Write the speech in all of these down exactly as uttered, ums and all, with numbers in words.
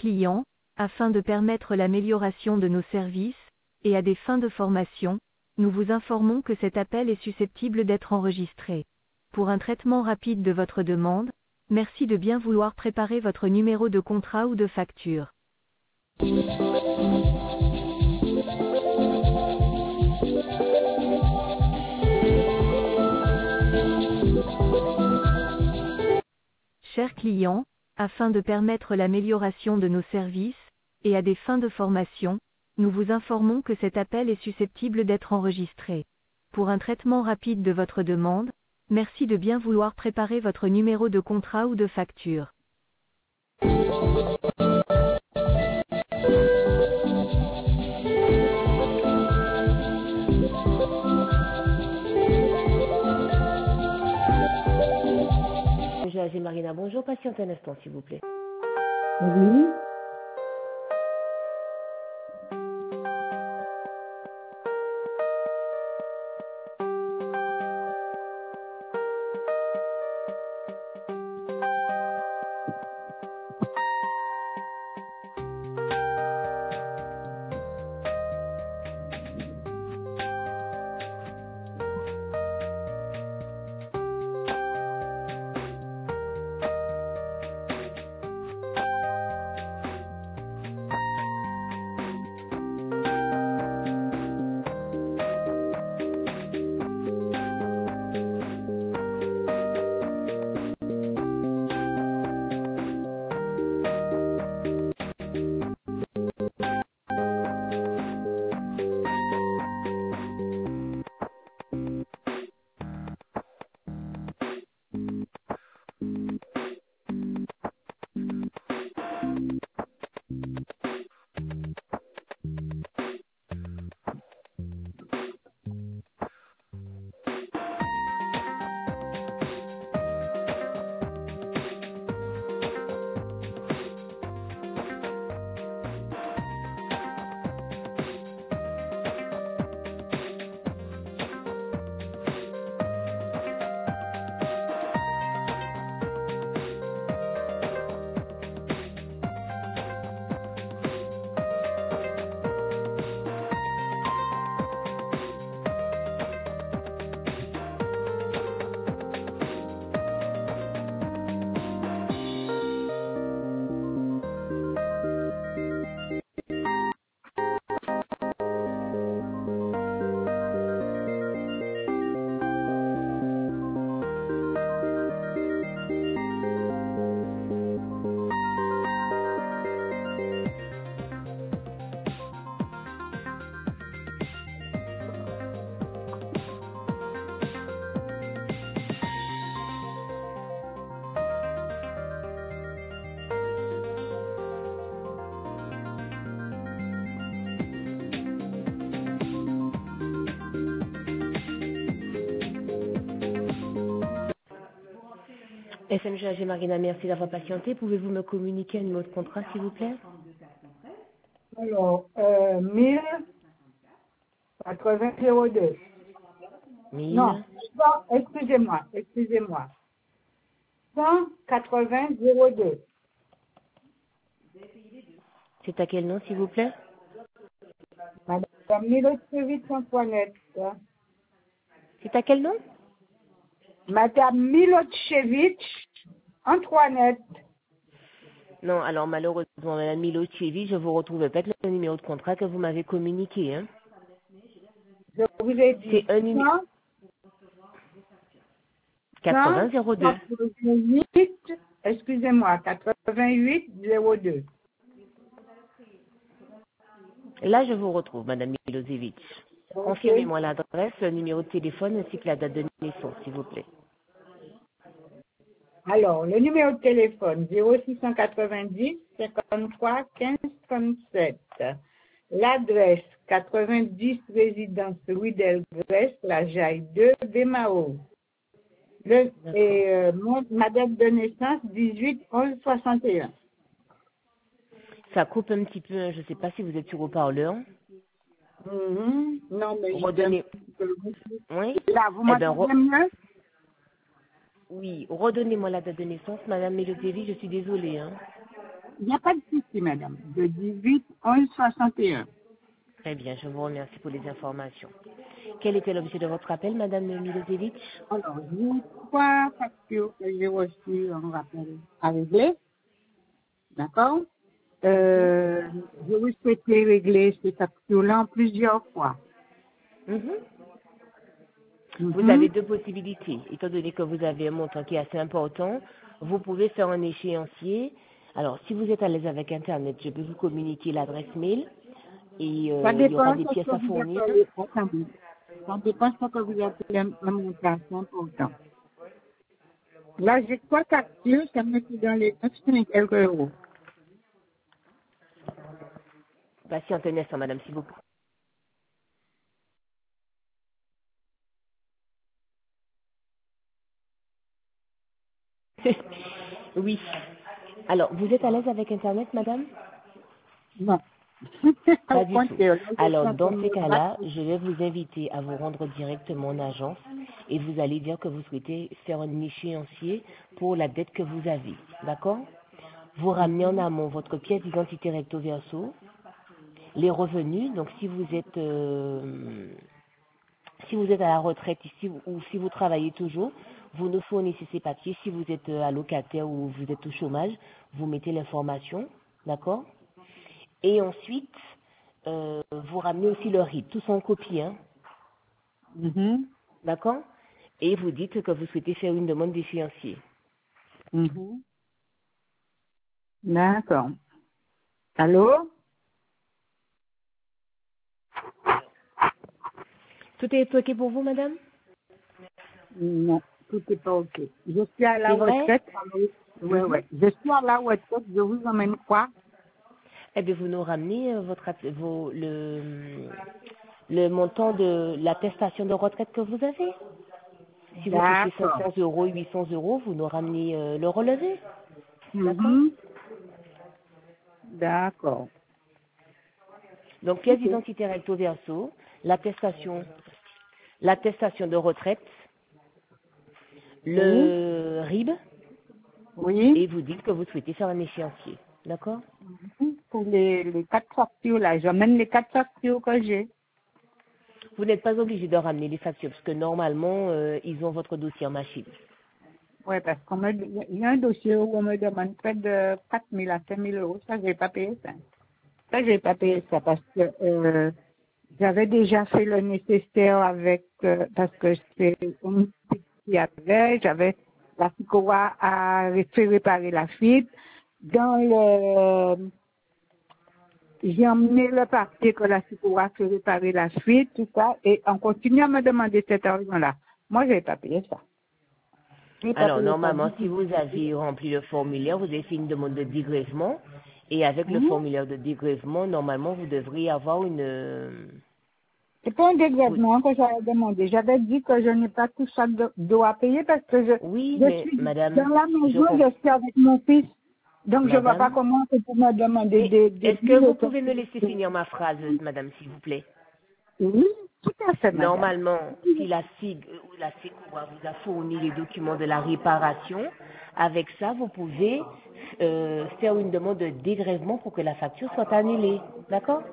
clients, afin de permettre l'amélioration de nos services, et à des fins de formation, nous vous informons que cet appel est susceptible d'être enregistré. Pour un traitement rapide de votre demande, merci de bien vouloir préparer votre numéro de contrat ou de facture. Chers clients, afin de permettre l'amélioration de nos services, et à des fins de formation, nous vous informons que cet appel est susceptible d'être enregistré. Pour un traitement rapide de votre demande, merci de bien vouloir préparer votre numéro de contrat ou de facture. J'ai Marina, bonjour, patiente un instant s'il vous plaît. Oui. S M G A G Marina, merci d'avoir patienté. Pouvez-vous me communiquer un numéro de contrat, s'il vous plaît? Alors, euh, mille quatre-vingts zéro deux. mille. Non, non, excusez-moi, excusez-moi. cent quatre-vingts zéro deux. C'est à quel nom, s'il vous plaît? Madame Milosevic Antoinette. C'est à quel nom? Madame Milosevic Antoinette. Non, alors malheureusement, Madame Milosevic, je vous retrouve pas le numéro de contrat que vous m'avez communiqué. Hein. Je vous ai dit. C'est un numéro. quatre-vingts zéro deux. quatre-vingt-huit, excusez-moi, quatre-vingt-huit zéro deux. Là, je vous retrouve, Madame Milosevic. Okay. Confirmez-moi l'adresse, le numéro de téléphone ainsi que la date de naissance, s'il vous plaît. Alors, le numéro de téléphone zéro six cent quatre-vingt-dix cinquante-trois quinze trente-sept. L'adresse quatre-vingt-dix résidence Rue d'Elgrès, La Jaille deux, Bémao. Le, et euh, mon, ma date de naissance dix-huit onze soixante et un. Ça coupe un petit peu, hein. Je ne sais pas si vous êtes sur haut-parleur. Mm-hmm. Non, mais redonnez. Oui. Là, vous m'entendez eh ben, mieux? Oui, redonnez-moi la date de naissance, Madame Milosevic, je suis désolée. Hein. Il n'y a pas de souci, madame. De dix-huit onze soixante et un. Très bien, je vous remercie pour les informations. Quel était l'objet de votre appel, madame Milosevic? Alors, j'ai trois factures que j'ai reçues en rappel à régler. D'accord? Euh, je vous souhaitais régler ces factures-là en plusieurs fois. Mhm. Vous Mhm. avez deux possibilités. Étant donné que vous avez un montant qui est assez important, vous pouvez faire un échéancier. Alors, si vous êtes à l'aise avec Internet, je peux vous communiquer l'adresse mail et Ça euh, il y aura dépend de des ce pièces que à vous fournir. appelez. Attendez. Ça dépend de ce que vous appelez un un montant, c'est important. Là, j'ai trois factures, ça me fait dans les neuf cents et quelques euros. Patientez un instant, madame, s'il vous plaît. Oui. Alors, vous êtes à l'aise avec Internet, madame? Non. Au Pas du tout. contraire, là, je suis Alors, en train dans de ces me battre. cas-là, je vais vous inviter à vous rendre directement en agence et vous allez dire que vous souhaitez faire un échéancier pour la dette que vous avez. D'accord? Vous ramenez en amont votre pièce d'identité recto verso, les revenus. Donc, si vous êtes euh, si vous êtes à la retraite ici ou si vous travaillez toujours, vous nous fournissez ces papiers. Si vous êtes euh, allocataire ou vous êtes au chômage, vous mettez l'information. D'accord? Et ensuite, euh, vous ramenez aussi le R I B, tous en copie, hein, Mhm. d'accord? Et vous dites que vous souhaitez faire une demande d'échéancier. Mhm. D'accord. Allô? Tout est OK pour vous, madame? Non, tout n'est pas OK. Je suis à la C'est vrai? retraite. Oui, ouais, Mhm. ouais. Je suis à la retraite, je vous emmène quoi? Eh bien, vous nous ramenez euh, votre, app- vos, le, le montant de l'attestation de retraite que vous avez. Si vous touchez D'accord. cinq cents euros, huit cents euros, vous nous ramenez euh, le relevé. D'accord? Mhm. D'accord. Donc, pièce OK. d'identité recto verso, l'attestation, l'attestation de retraite, Oui. le R I B, Oui. et vous dites que vous souhaitez faire un échéancier. D'accord? Mhm. Pour les, les quatre factures, là, j'emmène les quatre factures que j'ai. Vous n'êtes pas obligé de ramener les factures, parce que normalement, euh, ils ont votre dossier en machine. Oui, parce qu'on me, il y a un dossier où on me demande près de quatre mille à cinq mille euros. Ça, je n'ai pas payé ça. Ça, je n'ai pas payé ça parce que euh, j'avais déjà fait le nécessaire avec, euh, parce que c'est une petite qui avait, j'avais, la Sicoa a fait réparer la fuite. Dans le, j'ai emmené le papier que la Sicoa a fait réparer la fuite, tout ça, et on continue à me demander cet argent-là. Moi, je n'ai pas payé ça. Je n'ai pas Alors, payé ça normalement, du si tout. vous avez rempli le formulaire, vous avez fait une demande de dégrèvement, et avec le Hein? formulaire de dégrèvement, normalement, vous devriez avoir une... euh, C'est pas un vous- dégrèvement que j'avais demandé. J'avais dit que je n'ai pas tout ça de- d'eau à payer parce que je, Oui, je mais suis dans madame, la je maison, comprends. je suis avec mon fils. Donc je ne vois pas Madame, comment c'est pour me demander mais des des est-ce que vous billets. pouvez me laisser finir ma phrase, madame, s'il vous plaît? Oui, tout à fait, madame. Normalement, si la S I G ou la SECOA vous a fourni les documents de la réparation, avec ça, vous pouvez euh, faire une demande de dégrèvement pour que la facture soit annulée. D'accord?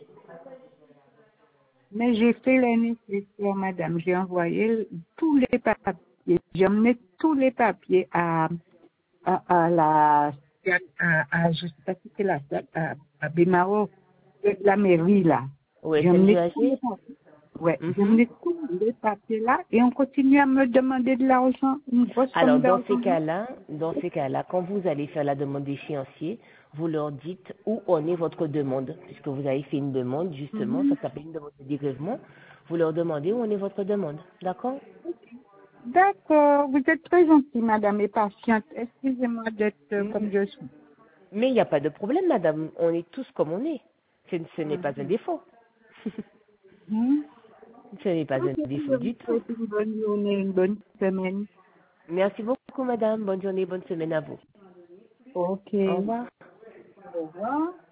Mais j'ai fait le nécessaire, madame. J'ai envoyé tous les papiers. J'ai emmené tous les papiers à, à, à la, à, à, je sais pas si c'est la, à, à Bémaro, de la mairie, là. Au J'ai emmené tous les S M G A G? papiers. Ouais, j'ai Mhm. emmené tous les papiers là et on continue à me demander de l'argent, une grosse Alors, somme dans ces d'argent. cas-là, dans ces cas-là, quand vous allez faire la demande d'échéancier, vous leur dites où en est votre demande, puisque vous avez fait une demande, justement, ça Mhm. s'appelle une demande de dégrèvement. Vous leur demandez où en est votre demande. D'accord? D'accord, vous êtes très gentille, madame, et patiente. Excusez-moi d'être euh, Mm. comme je suis. Mais il n'y a pas de problème, madame. On est tous comme on est. Ce, ce n'est pas un Mhm. défaut. Mhm. Ce n'est pas Ok, un je défaut vous du tout. souhaite une bonne journée, une bonne semaine. Merci beaucoup, madame. Bonne journée, bonne semaine à vous. Ok. Au revoir. Au revoir.